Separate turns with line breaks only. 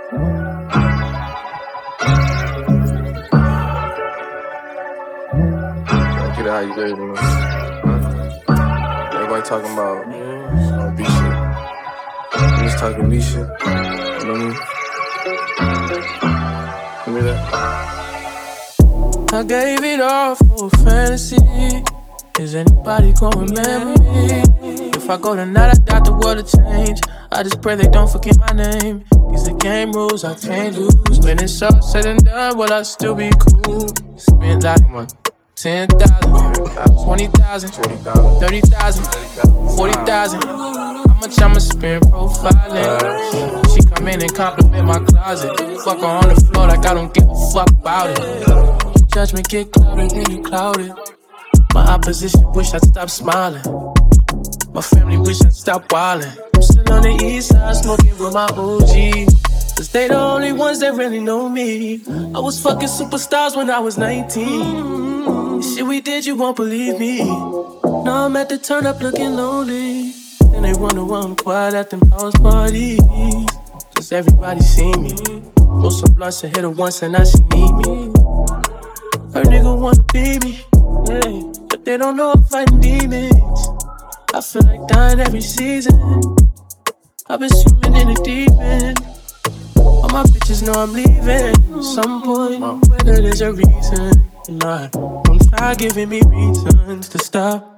Get it how you ready, man. Huh? Everybody talking about B shit. I'm just talking B shit. You know what I mean? Give me that.
I gave it all for a fantasy. Is anybody gonna remember me? If I go tonight, I doubt the world will change. I just pray they don't forget my name. These are game rules, I can't lose. When it's all said and done, will I still be cool? Spent like 10,000, 20,000, 30,000, 40,000. How much I'ma spend profiling? She come in and compliment my closet. Fuck her on the floor like I don't give a fuck about it. Judgment get clouded, then you clouded. My opposition wish I'd stop smiling. My family wish I'd stop wildin'. I'm still on the east side smoking with my OGs. Cause they the only ones that really know me. I was fucking superstars when I was 19. Shit we did, you won't believe me. Now I'm at the turn up looking lonely. And they wonder why I'm quiet at them house parties. Cause everybody see me. Roll some blunts and hit her once and now she need me. Her nigga wanna be me, yeah, but they don't know I'm fighting demons. I feel like dying every season. I've been swimming in the deep end. All my bitches know I'm leaving. At some point, whether there's a reason or not, don't try giving me reasons to stop.